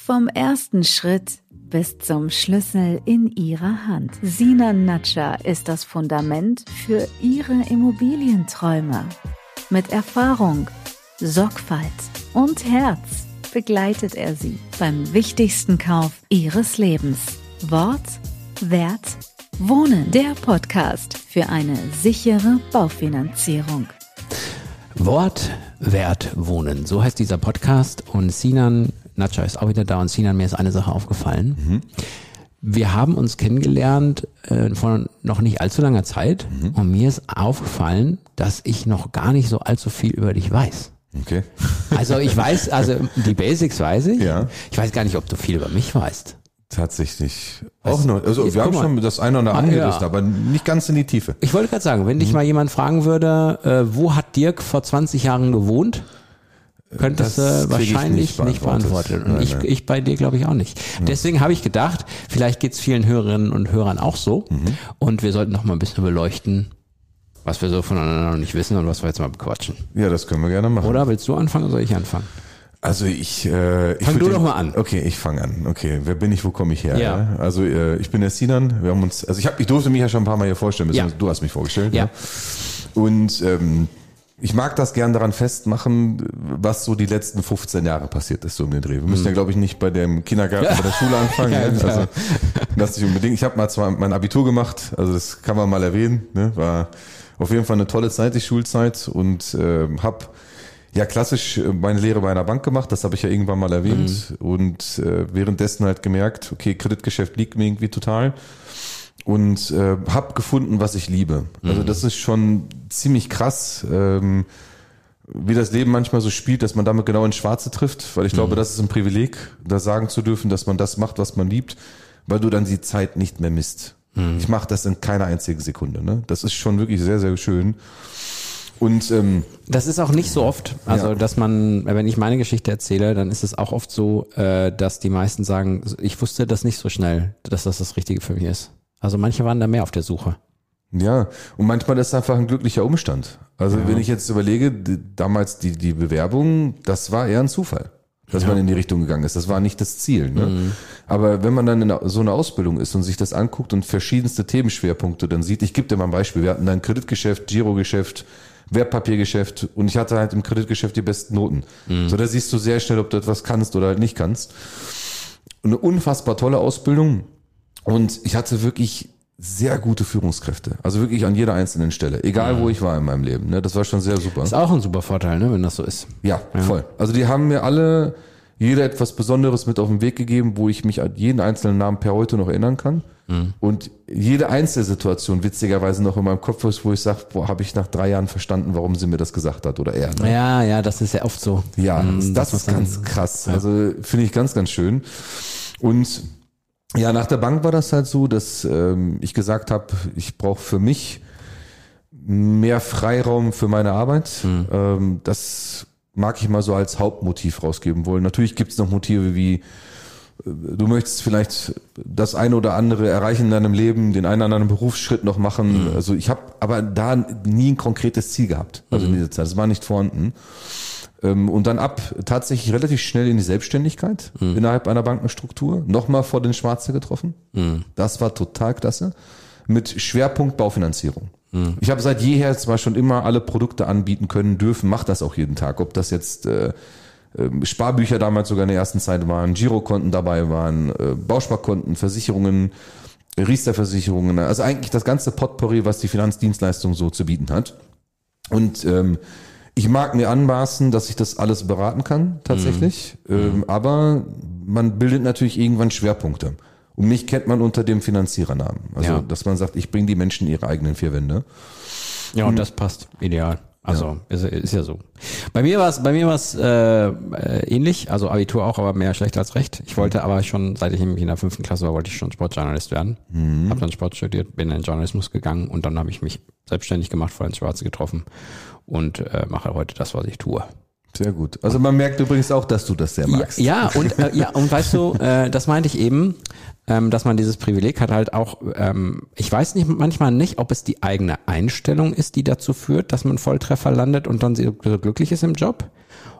Vom ersten Schritt bis zum Schlüssel in ihrer Hand. Sinan Natscher ist das Fundament für ihre Immobilienträume. Mit Erfahrung, Sorgfalt und Herz begleitet er sie beim wichtigsten Kauf ihres Lebens. Wort, Wert, Wohnen. Der Podcast für eine sichere Baufinanzierung. Wort, Wert, Wohnen. So heißt dieser Podcast und Sinan Natscher ist auch wieder da und Sinan, mir ist eine Sache aufgefallen. Wir haben uns kennengelernt vor noch nicht allzu langer Zeit und mir ist aufgefallen, dass ich noch gar nicht so allzu viel über dich weiß. Okay. Also ich weiß, die Basics weiß ich. Ja. Ich weiß gar nicht, ob du viel über mich weißt. Tatsächlich. Auch noch. Also wir haben schon das eine oder andere angerissen, aber nicht ganz in die Tiefe. Ich wollte gerade sagen, wenn dich mal jemand fragen würde, wo hat Dirk vor 20 Jahren gewohnt? Könntest du wahrscheinlich nicht beantworten. Und nein. Ich bei dir glaube ich auch nicht. Deswegen habe ich gedacht, vielleicht geht's vielen Hörerinnen und Hörern auch so. Und wir sollten noch mal ein bisschen beleuchten, was wir so voneinander noch nicht wissen und was wir jetzt mal bequatschen. Ja, das können wir gerne machen. Oder willst du anfangen oder soll ich anfangen? Also Fang du doch mal an. Okay, ich fange an. Okay, wer bin ich, wo komme ich her? Ja. Also ich bin der Sinan. Wir haben uns, also ich durfte mich ja schon ein paar Mal hier vorstellen, du hast mich vorgestellt. Ja. Ne? Und ich mag das gern daran festmachen, was so die letzten 15 Jahre passiert ist, so um den Dreh. Wir müssen ja, glaube ich, nicht bei dem Kindergarten, bei der Schule anfangen. Ja, ne? Also das nicht unbedingt. Ich habe mal zwar mein Abitur gemacht, also das kann man mal erwähnen. Ne? War auf jeden Fall eine tolle Zeit, die Schulzeit, und habe ja klassisch meine Lehre bei einer Bank gemacht, das habe ich ja irgendwann mal erwähnt, und währenddessen halt gemerkt, okay, Kreditgeschäft liegt mir irgendwie total. Und habe gefunden, was ich liebe. Also das ist schon ziemlich krass, wie das Leben manchmal so spielt, dass man damit genau ins Schwarze trifft. Weil ich glaube, das ist ein Privileg, da sagen zu dürfen, dass man das macht, was man liebt, weil du dann die Zeit nicht mehr misst. Ich mache das in keiner einzigen Sekunde. Ne? Das ist schon wirklich sehr, sehr schön. Und das ist auch nicht so oft, also dass man, wenn ich meine Geschichte erzähle, dann ist es auch oft so, dass die meisten sagen, ich wusste das nicht so schnell, dass das Richtige für mich ist. Also manche waren da mehr auf der Suche. Ja, und manchmal ist es einfach ein glücklicher Umstand. Also wenn ich jetzt überlege, damals die Bewerbung, das war eher ein Zufall, dass man in die Richtung gegangen ist. Das war nicht das Ziel. Ne? Aber wenn man dann in so einer Ausbildung ist und sich das anguckt und verschiedenste Themenschwerpunkte dann sieht, ich gebe dir mal ein Beispiel, wir hatten ein Kreditgeschäft, Girogeschäft, Wertpapiergeschäft, und ich hatte halt im Kreditgeschäft die besten Noten. So, da siehst du sehr schnell, ob du etwas kannst oder halt nicht kannst. Und eine unfassbar tolle Ausbildung. Und ich hatte wirklich sehr gute Führungskräfte. Also wirklich an jeder einzelnen Stelle. Egal, wo ich war in meinem Leben. Ne? Das war schon sehr super. Ist auch ein super Vorteil, ne, wenn das so ist. Ja, voll. Also die haben mir alle, jeder etwas Besonderes mit auf den Weg gegeben, wo ich mich an jeden einzelnen Namen per heute noch erinnern kann. Und jede Einzelsituation witzigerweise noch in meinem Kopf ist, wo ich sage, habe ich nach 3 Jahren verstanden, warum sie mir das gesagt hat oder er. Ne? Ja, das ist ja oft so. Ja, das ist ganz krass. Also finde ich ganz, ganz schön. Und ja, nach der Bank war das halt so, dass ich gesagt habe, ich brauche für mich mehr Freiraum für meine Arbeit. Das mag ich mal so als Hauptmotiv rausgeben wollen. Natürlich gibt es noch Motive wie, du möchtest vielleicht das eine oder andere erreichen in deinem Leben, den einen oder anderen Berufsschritt noch machen. Also ich habe aber da nie ein konkretes Ziel gehabt, also in dieser Zeit. Das war nicht vorhanden. Und dann tatsächlich relativ schnell in die Selbstständigkeit innerhalb einer Bankenstruktur. Nochmal vor den Schwarze getroffen. Das war total klasse. Mit Schwerpunkt Baufinanzierung. Ich habe seit jeher zwar schon immer alle Produkte anbieten können dürfen, mache das auch jeden Tag. Ob das jetzt Sparbücher damals sogar in der ersten Zeit waren, Girokonten dabei waren, Bausparkonten, Versicherungen, Riester-Versicherungen. Also eigentlich das ganze Potpourri, was die Finanzdienstleistung so zu bieten hat. Und ich mag mir anmaßen, dass ich das alles beraten kann, tatsächlich. Aber man bildet natürlich irgendwann Schwerpunkte. Und mich kennt man unter dem Finanzierernamen. Also, dass man sagt, ich bringe die Menschen in ihre eigenen 4 Wände. Ja, und das passt ideal. Also, ist ja so. Bei mir war es ähnlich. Also Abitur auch, aber mehr schlecht als recht. Ich wollte aber schon, seit ich in der 5. Klasse war, wollte ich schon Sportjournalist werden. Habe dann Sport studiert, bin in den Journalismus gegangen und dann habe ich mich selbstständig gemacht, vor ins Schwarze getroffen und mache heute das, was ich tue. Sehr gut. Also man merkt übrigens auch, dass du das sehr magst. Ja, und weißt du, das meinte ich eben, dass man dieses Privileg hat halt auch, ich weiß manchmal nicht, ob es die eigene Einstellung ist, die dazu führt, dass man Volltreffer landet und dann so glücklich ist im Job,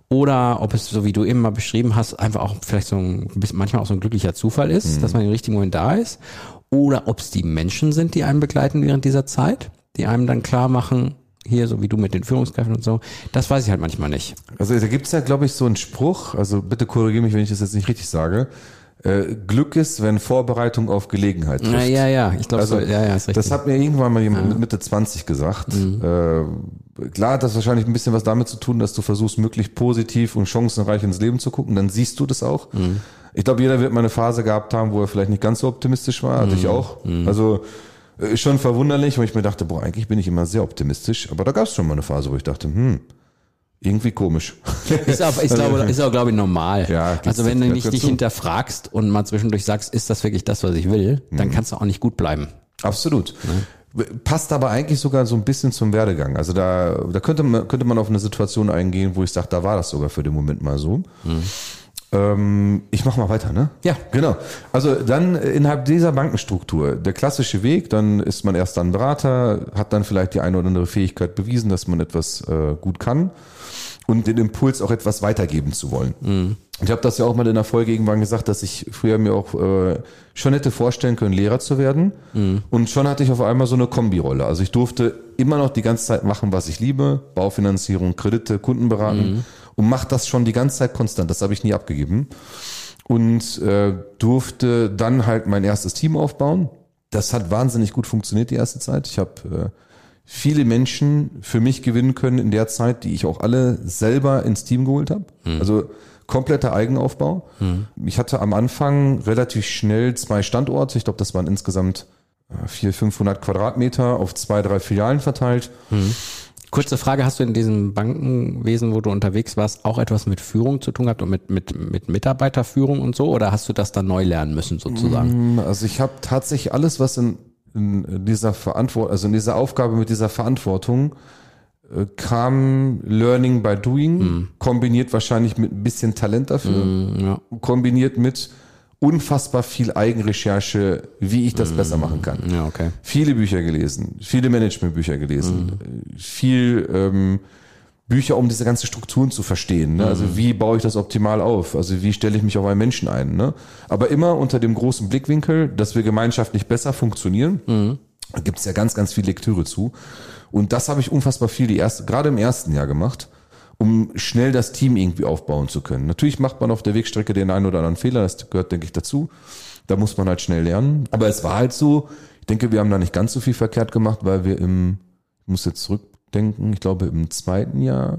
oder ob es, so wie du eben mal beschrieben hast, einfach auch vielleicht so manchmal auch so ein glücklicher Zufall ist, dass man im richtigen Moment da ist, oder ob es die Menschen sind, die einen begleiten während dieser Zeit, die einem dann klar machen, hier, so wie du mit den Führungskräften und so, das weiß ich halt manchmal nicht. Also da gibt's ja, glaube ich, so einen Spruch, also bitte korrigiere mich, wenn ich das jetzt nicht richtig sage, Glück ist, wenn Vorbereitung auf Gelegenheit trifft. Ja, ich glaube, also, ist richtig. Das hat mir irgendwann mal jemand mit Mitte 20 gesagt. Klar hat das wahrscheinlich ein bisschen was damit zu tun, dass du versuchst, möglichst positiv und chancenreich ins Leben zu gucken, dann siehst du das auch. Ich glaube, jeder wird mal eine Phase gehabt haben, wo er vielleicht nicht ganz so optimistisch war, hatte ich auch. Also schon verwunderlich, weil ich mir dachte, eigentlich bin ich immer sehr optimistisch, aber da gab es schon mal eine Phase, wo ich dachte, irgendwie komisch. Ist auch, glaube ich, normal. Ja, also wenn du nicht dich hinterfragst und mal zwischendurch sagst, ist das wirklich das, was ich will, dann kannst du auch nicht gut bleiben. Absolut. Passt aber eigentlich sogar so ein bisschen zum Werdegang. Also da könnte man auf eine Situation eingehen, wo ich sage, da war das sogar für den Moment mal so. Ich mache mal weiter, ne? Ja. Genau. Also dann innerhalb dieser Bankenstruktur, der klassische Weg, dann ist man erst dann Berater, hat dann vielleicht die eine oder andere Fähigkeit bewiesen, dass man etwas gut kann und den Impuls auch etwas weitergeben zu wollen. Ich habe das ja auch mal in der Folge irgendwann gesagt, dass ich früher mir auch schon hätte vorstellen können, Lehrer zu werden. Und schon hatte ich auf einmal so eine Kombirolle. Also ich durfte immer noch die ganze Zeit machen, was ich liebe, Baufinanzierung, Kredite, Kunden beraten und mache das schon die ganze Zeit konstant. Das habe ich nie abgegeben. Und durfte dann halt mein erstes Team aufbauen. Das hat wahnsinnig gut funktioniert die erste Zeit. Ich habe viele Menschen für mich gewinnen können in der Zeit, die ich auch alle selber ins Team geholt habe. Also kompletter Eigenaufbau. Ich hatte am Anfang relativ schnell 2 Standorte. Ich glaube, das waren insgesamt 400-500 Quadratmeter auf 2-3 Filialen verteilt. Kurze Frage, hast du in diesem Bankenwesen, wo du unterwegs warst, auch etwas mit Führung zu tun gehabt und mit Mitarbeiterführung und so? Oder hast du das dann neu lernen müssen sozusagen? Also ich habe tatsächlich alles, was in dieser Verantwortung, also in dieser Aufgabe mit dieser Verantwortung kam Learning by Doing, kombiniert wahrscheinlich mit ein bisschen Talent dafür, kombiniert mit unfassbar viel Eigenrecherche, wie ich das besser machen kann. Ja, okay. Viele Bücher gelesen, viele Managementbücher gelesen, viel Bücher, um diese ganzen Strukturen zu verstehen. Ne? Also wie baue ich das optimal auf? Also wie stelle ich mich auf einen Menschen ein? Ne? Aber immer unter dem großen Blickwinkel, dass wir gemeinschaftlich besser funktionieren. Da gibt es ja ganz, ganz viel Lektüre zu. Und das habe ich unfassbar viel gerade im ersten Jahr gemacht, um schnell das Team irgendwie aufbauen zu können. Natürlich macht man auf der Wegstrecke den einen oder anderen Fehler, das gehört, denke ich, dazu. Da muss man halt schnell lernen. Aber es war halt so, ich denke, wir haben da nicht ganz so viel verkehrt gemacht, weil wir ich muss jetzt zurückdenken, ich glaube im zweiten Jahr,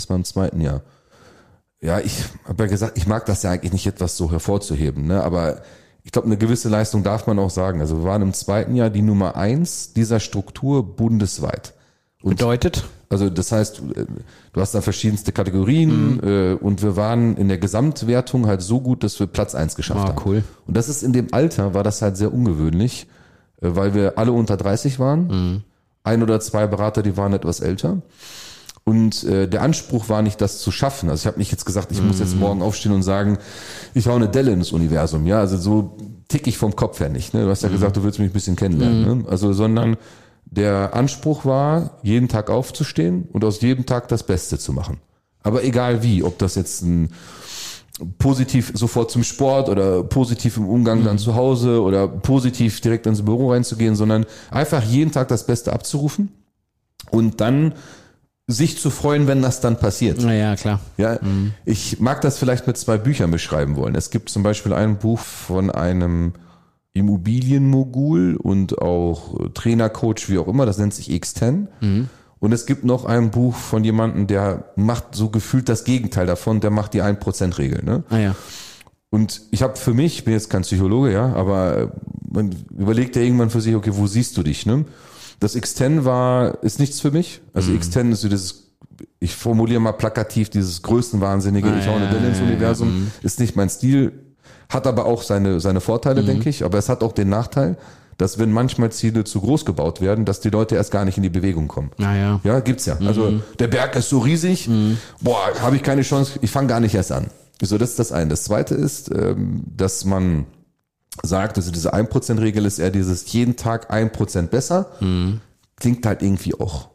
ja, ich habe ja gesagt, ich mag das ja eigentlich nicht, etwas so hervorzuheben, ne? Aber ich glaube, eine gewisse Leistung darf man auch sagen. Also wir waren im zweiten Jahr die Nummer 1 dieser Struktur bundesweit. Und bedeutet? Also das heißt, du hast da verschiedenste Kategorien und wir waren in der Gesamtwertung halt so gut, dass wir Platz 1 geschafft haben. Cool. Und das ist in dem Alter, war das halt sehr ungewöhnlich, weil wir alle unter 30 waren. 1 oder 2 Berater, die waren etwas älter. Und der Anspruch war nicht, das zu schaffen. Also ich habe nicht jetzt gesagt, ich muss jetzt morgen aufstehen und sagen, ich hau eine Delle ins Universum. Ja, also so tick ich vom Kopf her nicht. Ne? Du hast ja gesagt, du willst mich ein bisschen kennenlernen. Ne? Also sondern der Anspruch war, jeden Tag aufzustehen und aus jedem Tag das Beste zu machen. Aber egal wie, ob das jetzt ein positiv sofort zum Sport oder positiv im Umgang dann zu Hause oder positiv direkt ins Büro reinzugehen, sondern einfach jeden Tag das Beste abzurufen und dann sich zu freuen, wenn das dann passiert. Ja, klar. Ja, ich mag das vielleicht mit 2 Büchern beschreiben wollen. Es gibt zum Beispiel ein Buch von einem Immobilienmogul und auch Trainercoach, wie auch immer, das nennt sich X10. Und es gibt noch ein Buch von jemandem, der macht so gefühlt das Gegenteil davon, der macht die 1%-Regel. Ne? Ah ja. Und ich habe für mich, ich bin jetzt kein Psychologe, ja, aber man überlegt ja irgendwann für sich, okay, wo siehst du dich? Ne? Das X10 ist nichts für mich. Also X10 ist so dieses, ich formuliere mal plakativ, dieses Größenwahnsinnige, ich hau eine Delle ins Universum, ist nicht mein Stil. Hat aber auch seine Vorteile, denke ich. Aber es hat auch den Nachteil, dass wenn manchmal Ziele zu groß gebaut werden, dass die Leute erst gar nicht in die Bewegung kommen. Ja. Ja, gibt's ja. Also der Berg ist so riesig, habe ich keine Chance, ich fange gar nicht erst an. So, das ist das eine. Das zweite ist, dass man sagt, also diese 1%-Regel ist eher dieses jeden Tag 1% besser. Klingt halt irgendwie auch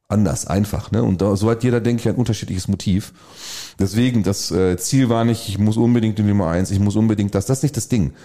anders, einfach. Ne? Und so hat jeder, denke ich, ein unterschiedliches Motiv. Deswegen, das Ziel war nicht, ich muss unbedingt die Nummer 1, ich muss unbedingt das ist nicht das Ding.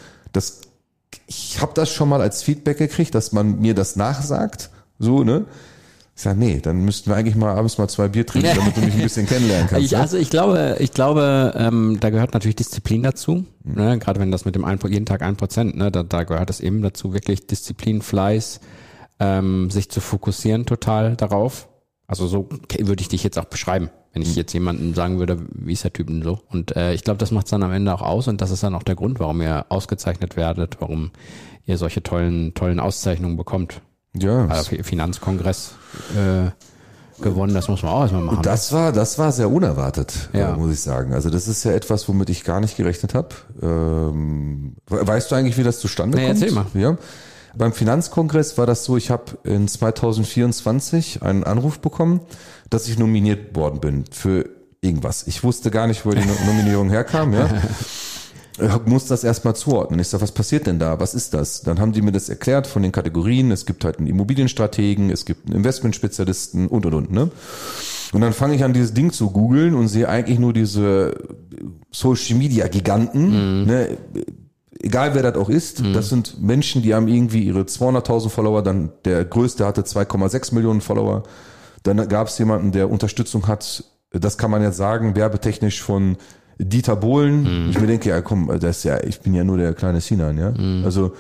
Ich habe das schon mal als Feedback gekriegt, dass man mir das nachsagt, so, ne? Ich sage, nee, dann müssten wir eigentlich mal abends mal 2 Bier trinken, damit du mich ein bisschen kennenlernen kannst. Ich glaube, da gehört natürlich Disziplin dazu, ne? Gerade wenn das mit dem jeden Tag 1%, ne? Da gehört es eben dazu, wirklich Disziplin, Fleiß, sich zu fokussieren total darauf. Also so würde ich dich jetzt auch beschreiben, wenn ich jetzt jemandem sagen würde, wie ist der Typ denn so? Und ich glaube, das macht es dann am Ende auch aus und das ist dann auch der Grund, warum ihr ausgezeichnet werdet, warum ihr solche tollen Auszeichnungen bekommt. Ja. Also Finanzkongress gewonnen, das muss man auch erstmal machen. Und das war sehr unerwartet, Ja. muss ich sagen. Also das ist ja etwas, womit ich gar nicht gerechnet habe. Weißt du eigentlich, wie das zustande kommt? Erzähl mal. Ja. Beim Finanzkongress war das so, ich habe in 2024 einen Anruf bekommen, dass ich nominiert worden bin für irgendwas. Ich wusste gar nicht, wo die Nominierung herkam. Ja. Ich muss das erstmal zuordnen. Ich sage, was passiert denn da? Was ist das? Dann haben die mir das erklärt von den Kategorien. Es gibt halt einen Immobilienstrategen, es gibt einen Investmentspezialisten und, ne? Und dann fange ich an, dieses Ding zu googeln und sehe eigentlich nur diese Social-Media-Giganten, ne? Egal wer das auch ist, das sind Menschen, die haben irgendwie ihre 200.000 Follower, dann der größte hatte 2,6 Millionen Follower. Dann gab es jemanden, der Unterstützung hat, das kann man jetzt sagen, werbetechnisch von Dieter Bohlen. Ich mir denke, ja komm, ich bin ja nur der kleine Sinan, ja. Also,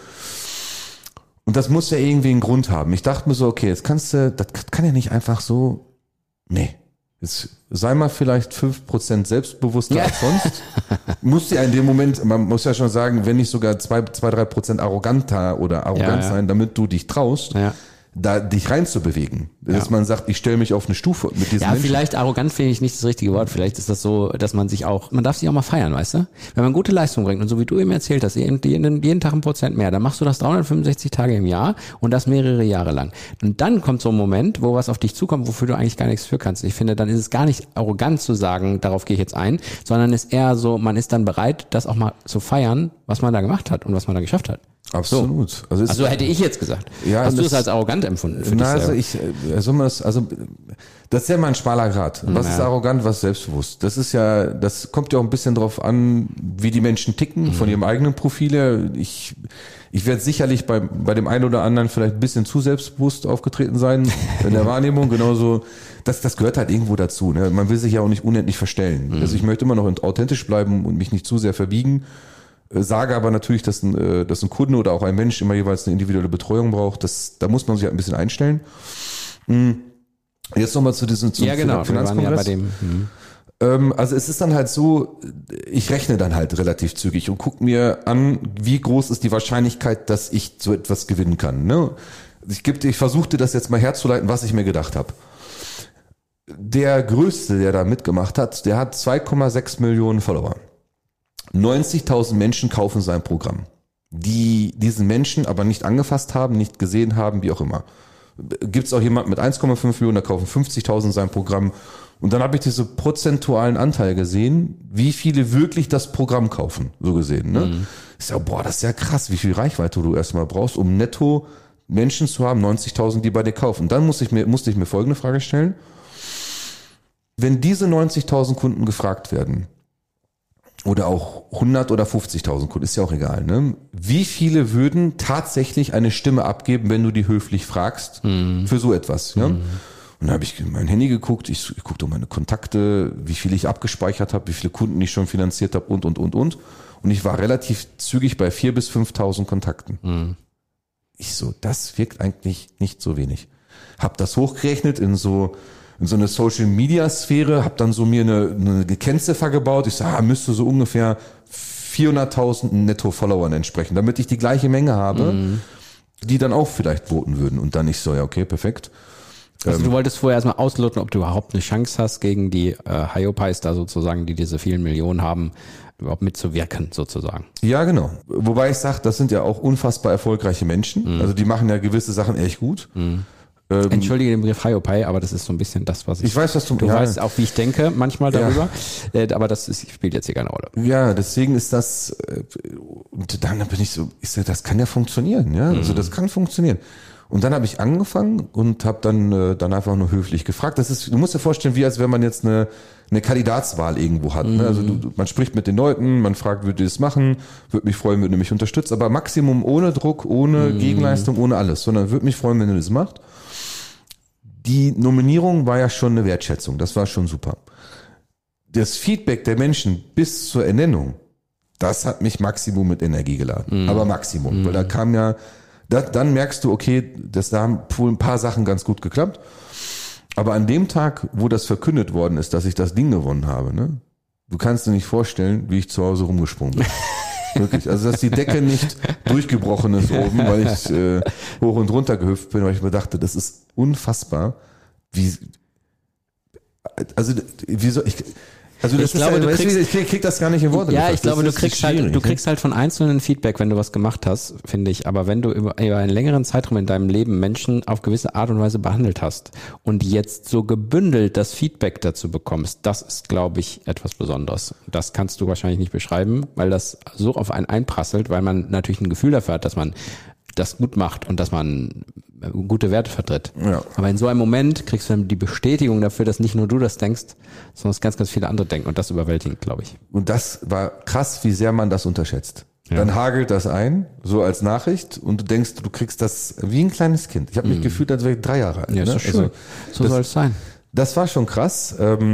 und das muss ja irgendwie einen Grund haben. Ich dachte mir so, okay, das kann ja nicht einfach so, nee. Jetzt sei mal vielleicht 5% selbstbewusster als sonst. Muss ja in dem Moment, man muss ja schon sagen, wenn nicht sogar 2-3% arroganter oder arrogant sein, damit du dich traust, da dich reinzubewegen. Dass man sagt, ich stelle mich auf eine Stufe mit diesen Menschen. Vielleicht arrogant finde ich nicht das richtige Wort. Vielleicht ist das so, dass man darf sich auch mal feiern, weißt du? Wenn man gute Leistung bringt und so wie du eben erzählt hast, jeden Tag 1% mehr, dann machst du das 365 Tage im Jahr und das mehrere Jahre lang. Und dann kommt so ein Moment, wo was auf dich zukommt, wofür du eigentlich gar nichts für kannst. Ich finde, dann ist es gar nicht arrogant zu sagen, darauf gehe ich jetzt ein, sondern ist eher so, man ist dann bereit, das auch mal zu feiern, was man da gemacht hat und was man da geschafft hat. Absolut. So. Also hätte ich jetzt gesagt. Ja, hast du es als arrogant empfunden? Für das ist ja mal ein schmaler Grad. Was ist arrogant, was ist selbstbewusst? Das kommt ja auch ein bisschen drauf an, wie die Menschen ticken, von ihrem eigenen Profil her. Ich werde sicherlich bei dem einen oder anderen vielleicht ein bisschen zu selbstbewusst aufgetreten sein in der Wahrnehmung. Genauso, das gehört halt irgendwo dazu. Ne? Man will sich ja auch nicht unendlich verstellen. Also ich möchte immer noch authentisch bleiben und mich nicht zu sehr verbiegen. Sage aber natürlich, dass ein Kunde oder auch ein Mensch immer jeweils eine individuelle Betreuung braucht. Da muss man sich halt ein bisschen einstellen. Jetzt nochmal zum Finanzkongress. Wir waren ja bei dem. Also es ist dann halt so, ich rechne dann halt relativ zügig und gucke mir an, wie groß ist die Wahrscheinlichkeit, dass ich so etwas gewinnen kann. Ne? Ich versuchte das jetzt mal herzuleiten, was ich mir gedacht habe. Der Größte, der da mitgemacht hat, der hat 2,6 Millionen Follower. 90.000 Menschen kaufen sein Programm, die diesen Menschen aber nicht angefasst haben, nicht gesehen haben, wie auch immer. Gibt es auch jemanden mit 1,5 Millionen, da kaufen 50.000 sein Programm. Und dann habe ich diese prozentualen Anteil gesehen, wie viele wirklich das Programm kaufen, so gesehen. Ne? Ich sag, das ist ja krass, wie viel Reichweite du erstmal brauchst, um netto Menschen zu haben, 90.000, die bei dir kaufen. Dann musste ich mir folgende Frage stellen. Wenn diese 90.000 Kunden gefragt werden, oder auch 100 oder 50.000 Kunden, ist ja auch egal, ne? Wie viele würden tatsächlich eine Stimme abgeben, wenn du die höflich fragst, für so etwas, ja? Und dann habe ich mein Handy geguckt, ich guckte meine Kontakte, wie viele ich abgespeichert habe, wie viele Kunden ich schon finanziert habe und. Und ich war relativ zügig bei 4.000 bis 5.000 Kontakten. Ich so, das wirkt eigentlich nicht so wenig. Hab das hochgerechnet in so eine Social-Media-Sphäre, habe dann so mir eine Kennziffer gebaut. Ich sage, müsste so ungefähr 400.000 Netto-Followern entsprechen, damit ich die gleiche Menge habe, die dann auch vielleicht voten würden. Und dann ich so, ja okay, perfekt. Also du wolltest vorher erstmal ausloten, ob du überhaupt eine Chance hast, gegen die Hyopies da sozusagen, die diese vielen Millionen haben, überhaupt mitzuwirken sozusagen. Ja, genau. Wobei ich sage, das sind ja auch unfassbar erfolgreiche Menschen. Also die machen ja gewisse Sachen echt gut. Entschuldige den Begriff Hyopai, aber das ist so ein bisschen das, was ich weiß, was du weißt auch, wie ich denke manchmal darüber, aber spielt jetzt hier keine Rolle. Ja, deswegen ist das, und dann bin ich so, das kann ja funktionieren, ja, also das kann funktionieren. Und dann habe ich angefangen und habe dann einfach nur höflich gefragt. Du musst dir vorstellen, wie als wenn man jetzt eine Kandidatswahl irgendwo hat. Ne? Also man spricht mit den Leuten, man fragt, würdet ihr das machen? Würde mich freuen, wenn ihr mich unterstützt. Aber Maximum ohne Druck, ohne Gegenleistung, ohne alles. Sondern würde mich freuen, wenn ihr das macht. Die Nominierung war ja schon eine Wertschätzung. Das war schon super. Das Feedback der Menschen bis zur Ernennung, das hat mich Maximum mit Energie geladen. Aber Maximum. Weil da kam ja, dann merkst du, okay, da haben wohl ein paar Sachen ganz gut geklappt. Aber an dem Tag, wo das verkündet worden ist, dass ich das Ding gewonnen habe, ne, du kannst dir nicht vorstellen, wie ich zu Hause rumgesprungen bin. Wirklich. Also, dass die Decke nicht durchgebrochen ist oben, weil ich hoch und runter gehüpft bin, weil ich mir dachte, das ist unfassbar. Ich krieg das gar nicht in Worte. Ja, ich glaube, du kriegst halt von Einzelnen Feedback, wenn du was gemacht hast, finde ich. Aber wenn du über einen längeren Zeitraum in deinem Leben Menschen auf gewisse Art und Weise behandelt hast und jetzt so gebündelt das Feedback dazu bekommst, das ist, glaube ich, etwas Besonderes. Das kannst du wahrscheinlich nicht beschreiben, weil das so auf einen einprasselt, weil man natürlich ein Gefühl dafür hat, dass man das gut macht und dass man gute Werte vertritt. Ja. Aber in so einem Moment kriegst du dann die Bestätigung dafür, dass nicht nur du das denkst, sondern dass ganz, ganz viele andere denken. Und das überwältigend, glaube ich. Und das war krass, wie sehr man das unterschätzt. Ja. Dann hagelt das ein, so als Nachricht, und du denkst, du kriegst das wie ein kleines Kind. Ich habe mich gefühlt, als wäre ich 3 Jahre alt. Ja, ist schön. Also, so soll es sein. Das war schon krass.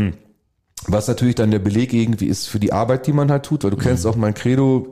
Was natürlich dann der Beleg irgendwie ist für die Arbeit, die man halt tut, weil du kennst auch mein Credo.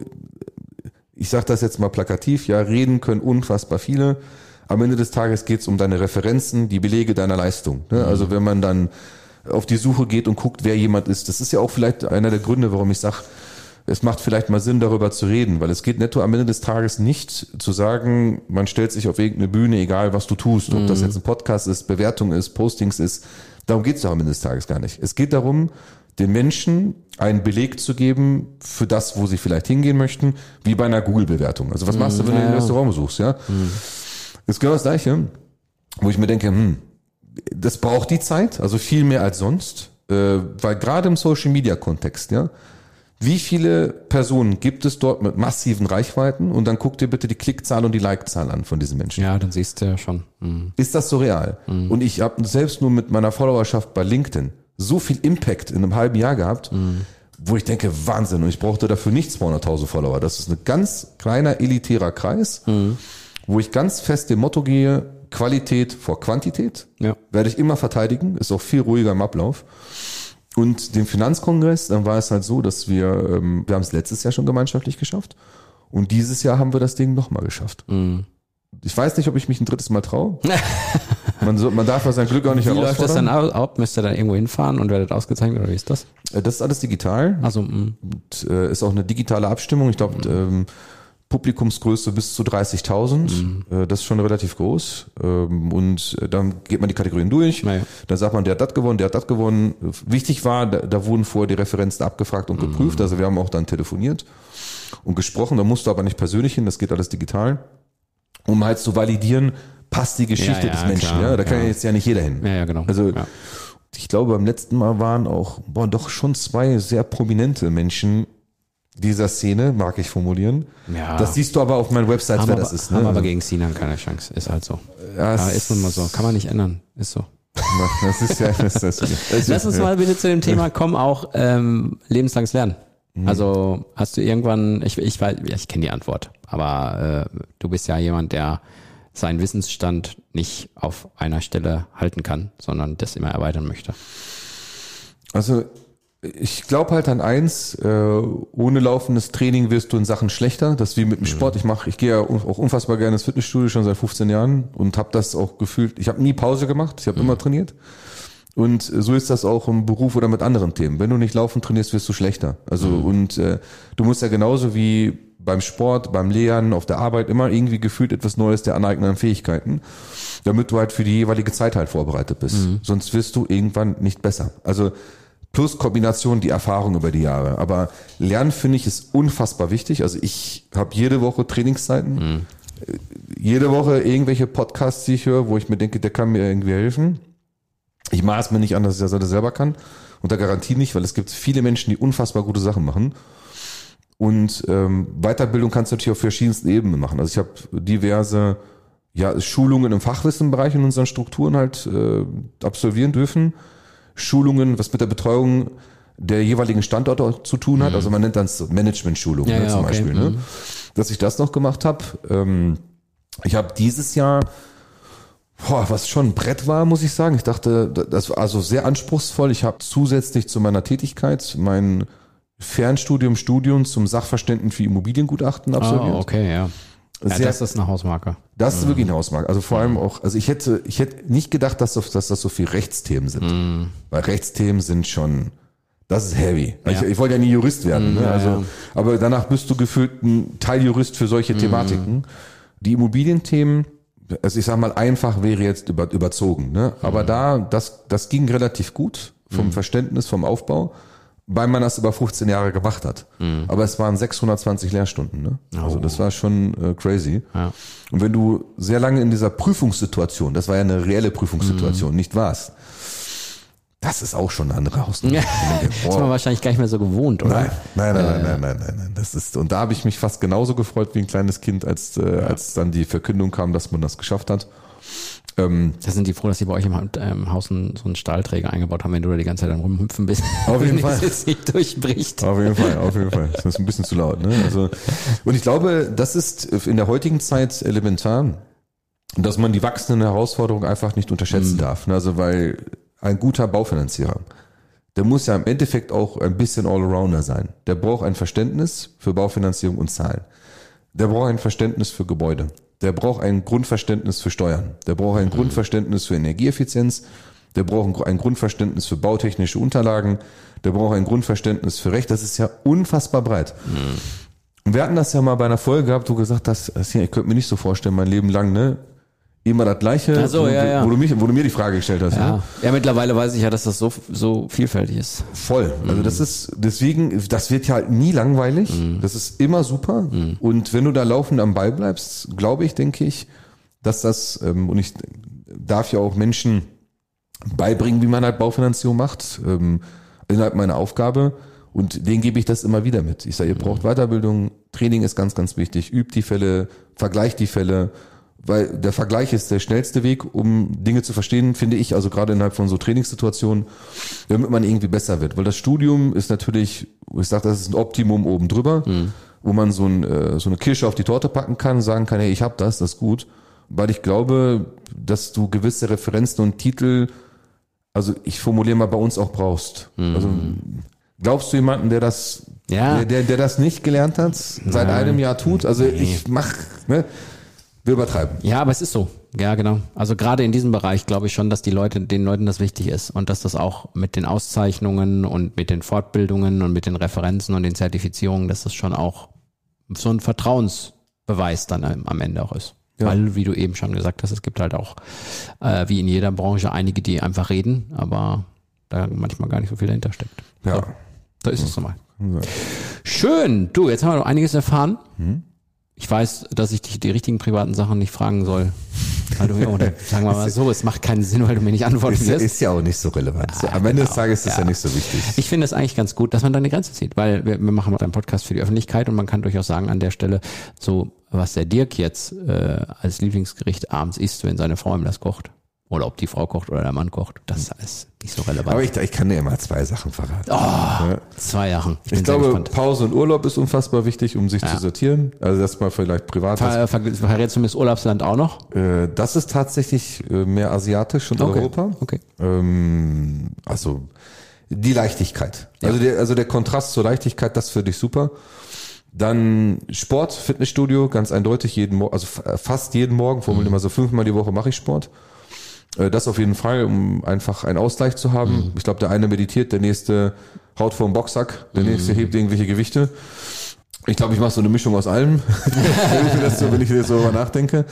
Ich sage das jetzt mal plakativ, ja, reden können unfassbar viele. Am Ende des Tages geht es um deine Referenzen, die Belege deiner Leistung. Ne? Also wenn man dann auf die Suche geht und guckt, wer jemand ist, das ist ja auch vielleicht einer der Gründe, warum ich sage, es macht vielleicht mal Sinn, darüber zu reden, weil es geht netto am Ende des Tages nicht zu sagen, man stellt sich auf irgendeine Bühne, egal was du tust, ob das jetzt ein Podcast ist, Bewertung ist, Postings ist, darum geht es doch am Ende des Tages gar nicht. Es geht darum, den Menschen einen Beleg zu geben für das, wo sie vielleicht hingehen möchten, wie bei einer Google-Bewertung. Also was machst du, wenn du ein Restaurant besuchst, ja? Das ist genau das Gleiche, wo ich mir denke, das braucht die Zeit, also viel mehr als sonst, weil gerade im Social-Media-Kontext, ja, wie viele Personen gibt es dort mit massiven Reichweiten, und dann guck dir bitte die Klickzahl und die Like-Zahl an von diesen Menschen. Ja, dann siehst du ja schon. Ist das so real? Und ich habe selbst nur mit meiner Followerschaft bei LinkedIn so viel Impact in einem halben Jahr gehabt, wo ich denke, Wahnsinn, und ich brauchte dafür nicht 200.000 Follower. Das ist ein ganz kleiner, elitärer Kreis, wo ich ganz fest dem Motto gehe, Qualität vor Quantität, werde ich immer verteidigen, ist auch viel ruhiger im Ablauf. Und den Finanzkongress, dann war es halt so, dass wir haben es letztes Jahr schon gemeinschaftlich geschafft, und dieses Jahr haben wir das Ding nochmal geschafft. Ich weiß nicht, ob ich mich ein drittes Mal traue. Man darf ja sein Glück auch nicht herausfordern. Wie läuft das dann ab? Müsst ihr dann irgendwo hinfahren und werdet ausgezeichnet, oder wie ist das? Das ist alles digital. Also und, ist auch eine digitale Abstimmung. Ich glaube, Publikumsgröße bis zu 30.000. Das ist schon relativ groß. Und dann geht man die Kategorien durch. Naja. Dann sagt man, der hat das gewonnen, der hat das gewonnen. Wichtig war, da wurden vorher die Referenzen abgefragt und geprüft. Also wir haben auch dann telefoniert und gesprochen. Da musst du aber nicht persönlich hin, das geht alles digital. Um halt zu validieren, passt die Geschichte des Menschen. Klar, ja? Da kann ja jetzt ja nicht jeder hin. Ja, genau. Also ich glaube, beim letzten Mal waren auch doch schon 2 sehr prominente Menschen dieser Szene, mag ich formulieren. Ja. Das siehst du aber auf meiner Website, wer das ist. Ne? Haben aber gegen Sinan keine Chance. Ist halt so. Ja, ist nun mal so. Kann man nicht ändern. Ist so. Das ist ja, Lass uns mal bitte zu dem Thema kommen, auch lebenslanges Lernen. Also hast du irgendwann, ich weiß, ich kenne die Antwort, aber du bist ja jemand, der seinen Wissensstand nicht auf einer Stelle halten kann, sondern das immer erweitern möchte. Also ich glaube halt an eins, ohne laufendes Training wirst du in Sachen schlechter. Das ist wie mit dem Sport. Ich gehe ja auch unfassbar gerne ins Fitnessstudio, schon seit 15 Jahren, und habe das auch gefühlt, ich habe nie Pause gemacht, ich habe immer trainiert. Und so ist das auch im Beruf oder mit anderen Themen. Wenn du nicht laufen trainierst, wirst du schlechter. Also und du musst ja genauso wie beim Sport, beim Lernen, auf der Arbeit immer irgendwie gefühlt etwas Neues der aneignen an Fähigkeiten, damit du halt für die jeweilige Zeit halt vorbereitet bist. Sonst wirst du irgendwann nicht besser. Also plus Kombination die Erfahrung über die Jahre. Aber Lernen, finde ich, ist unfassbar wichtig. Also ich habe jede Woche Trainingszeiten, jede Woche irgendwelche Podcasts, die ich höre, wo ich mir denke, der kann mir irgendwie helfen. Ich maß mir nicht an, dass ich das selber kann. Unter Garantie nicht, weil es gibt viele Menschen, die unfassbar gute Sachen machen. Und Weiterbildung kannst du natürlich auf verschiedensten Ebenen machen. Also ich habe diverse Schulungen im Fachwissenbereich in unseren Strukturen halt absolvieren dürfen. Schulungen, was mit der Betreuung der jeweiligen Standorte zu tun hat. Also man nennt das Management-Schulungen zum Beispiel. Ne? Dass ich das noch gemacht habe. Ich habe dieses Jahr, was schon ein Brett war, muss ich sagen. Ich dachte, das war also sehr anspruchsvoll. Ich habe zusätzlich zu meiner Tätigkeit mein Studium zum Sachverständigen für Immobiliengutachten absolviert. Okay, ja. Das ist eine Hausmarke. Das ist wirklich eine Hausmarke. Also vor allem auch, also ich hätte nicht gedacht, dass das so viel Rechtsthemen sind. Weil Rechtsthemen sind schon, das ist heavy. Ja. Ich wollte ja nie Jurist werden, ne? Also, aber danach bist du gefühlt ein Teiljurist für solche Thematiken. Die Immobilienthemen, also ich sag mal, einfach wäre jetzt überzogen, ne? Aber das ging relativ gut vom Verständnis, vom Aufbau, weil man das über 15 Jahre gemacht hat. Aber es waren 620 Lehrstunden, ne? Also das war schon crazy. Ja. Und wenn du sehr lange in dieser Prüfungssituation, das war ja eine reelle Prüfungssituation, nicht warst, das ist auch schon eine andere Hausnummer. Ja. Das ist man wahrscheinlich gar nicht mehr so gewohnt, oder? Nein. Das ist, und da habe ich mich fast genauso gefreut wie ein kleines Kind, als dann die Verkündung kam, dass man das geschafft hat. Da sind die froh, dass sie bei euch im Haus so einen Stahlträger eingebaut haben, wenn du da die ganze Zeit am Rumhüpfen bist. Auf jeden Fall. Dass es nicht durchbricht. Auf jeden Fall. Das ist ein bisschen zu laut, ne? Also, und ich glaube, das ist in der heutigen Zeit elementar, dass man die wachsenden Herausforderungen einfach nicht unterschätzen darf. Also, weil ein guter Baufinanzierer, der muss ja im Endeffekt auch ein bisschen Allrounder sein. Der braucht ein Verständnis für Baufinanzierung und Zahlen. Der braucht ein Verständnis für Gebäude. Der braucht ein Grundverständnis für Steuern. Der braucht ein Grundverständnis für Energieeffizienz. Der braucht ein Grundverständnis für bautechnische Unterlagen. Der braucht ein Grundverständnis für Recht. Das ist ja unfassbar breit. Und wir hatten das ja mal bei einer Folge gehabt, wo du gesagt hast, ich könnte mir nicht so vorstellen, mein Leben lang, ne? Immer das Gleiche, wo du mir die Frage gestellt hast. Ja. Ne? Ja, mittlerweile weiß ich ja, dass das so vielfältig ist. Voll. Also das ist, deswegen, das wird ja halt nie langweilig. Das ist immer super. Und wenn du da laufend am Ball bleibst, denke ich, dass das, und ich darf ja auch Menschen beibringen, wie man halt Baufinanzierung macht, innerhalb meiner Aufgabe. Und denen gebe ich das immer wieder mit. Ich sage, ihr braucht Weiterbildung, Training ist ganz, ganz wichtig, übt die Fälle, vergleicht die Fälle, weil der Vergleich ist der schnellste Weg, um Dinge zu verstehen, finde ich, also gerade innerhalb von so Trainingssituationen, damit man irgendwie besser wird. Weil das Studium ist natürlich, ich sage, das ist ein Optimum oben drüber, wo man so eine Kirsche auf die Torte packen kann, sagen kann, hey, ich habe das ist gut. Weil ich glaube, dass du gewisse Referenzen und Titel, also ich formuliere mal, bei uns auch brauchst. Also glaubst du jemanden, der das nicht gelernt hat, seit einem Jahr tut? Also ich ne? Wir übertreiben. Ja, aber es ist so. Ja, genau. Also gerade in diesem Bereich glaube ich schon, dass den Leuten das wichtig ist und dass das auch mit den Auszeichnungen und mit den Fortbildungen und mit den Referenzen und den Zertifizierungen, dass das schon auch so ein Vertrauensbeweis dann am Ende auch ist. Ja. Weil, wie du eben schon gesagt hast, es gibt halt auch, wie in jeder Branche, einige, die einfach reden, aber da manchmal gar nicht so viel dahinter steckt. Ja. So, da ist es nochmal. Ja. Schön. Du, jetzt haben wir noch einiges erfahren. Ich weiß, dass ich dich die richtigen privaten Sachen nicht fragen soll. Also, sagen wir mal so, es macht keinen Sinn, weil du mir nicht antworten wirst. Ist ja auch nicht so relevant. Am Ende des Tages ist das ja nicht so wichtig. Ich finde es eigentlich ganz gut, dass man da eine Grenze zieht, weil wir machen einen Podcast für die Öffentlichkeit und man kann durchaus sagen an der Stelle, so was der Dirk jetzt als Lieblingsgericht abends isst, wenn seine Frau ihm das kocht. Oder ob die Frau kocht oder der Mann kocht, das ist alles nicht so relevant. Aber ich kann dir immer 2 Sachen verraten. Ja. 2 Sachen. Ich glaube, Pause und Urlaub ist unfassbar wichtig, um sich zu sortieren. Also das mal vielleicht privat. Verrätst du mir das Urlaubsland auch noch? Das ist tatsächlich mehr asiatisch und Europa. Okay. Also die Leichtigkeit. Ja. Also der Kontrast zur Leichtigkeit, das finde ich super. Dann Sport, Fitnessstudio, ganz eindeutig fast jeden Morgen, formuliert immer so 5-mal die Woche mache ich Sport. Das auf jeden Fall, um einfach einen Ausgleich zu haben. Ich glaube, der eine meditiert, der nächste haut vor den Boxsack, der nächste hebt irgendwelche Gewichte. Ich glaube, ich mache so eine Mischung aus allem, wenn ich jetzt so darüber nachdenke.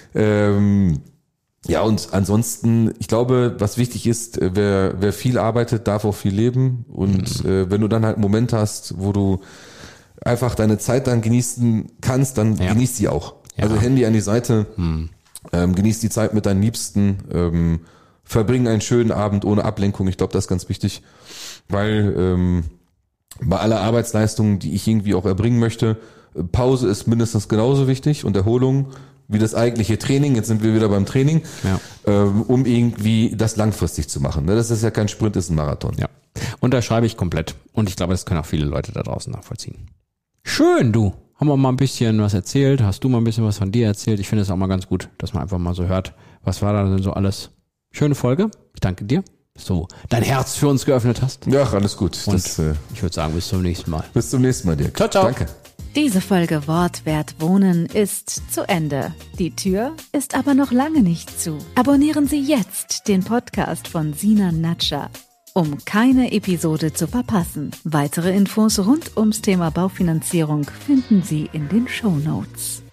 Ja, und ansonsten, ich glaube, was wichtig ist, wer viel arbeitet, darf auch viel leben. Und wenn du dann halt einen Moment hast, wo du einfach deine Zeit dann genießen kannst, dann genieß sie auch. Ja. Also Handy an die Seite. Genieß die Zeit mit deinen Liebsten, verbring einen schönen Abend ohne Ablenkung. Ich glaube, das ist ganz wichtig, weil bei aller Arbeitsleistung, die ich irgendwie auch erbringen möchte, Pause ist mindestens genauso wichtig und Erholung. wie das eigentliche Training. Jetzt sind wir wieder beim Training, um irgendwie das langfristig zu machen. Das ist ja kein Sprint, ist ein Marathon. Ja, unterschreibe ich komplett. Und ich glaube, das können auch viele Leute da draußen nachvollziehen. Schön, du. Haben wir mal ein bisschen was erzählt? Hast du mal ein bisschen was von dir erzählt? Ich finde es auch mal ganz gut, dass man einfach mal so hört, was war da denn so alles. Schöne Folge. Ich danke dir, dass du dein Herz für uns geöffnet hast. Ja, alles gut. Und ich würde sagen, bis zum nächsten Mal. Bis zum nächsten Mal, Dirk. Ciao, ciao. Danke. Diese Folge Wortwert Wohnen ist zu Ende. Die Tür ist aber noch lange nicht zu. Abonnieren Sie jetzt den Podcast von Sinan Natscha, um keine Episode zu verpassen. Weitere Infos rund ums Thema Baufinanzierung finden Sie in den Shownotes.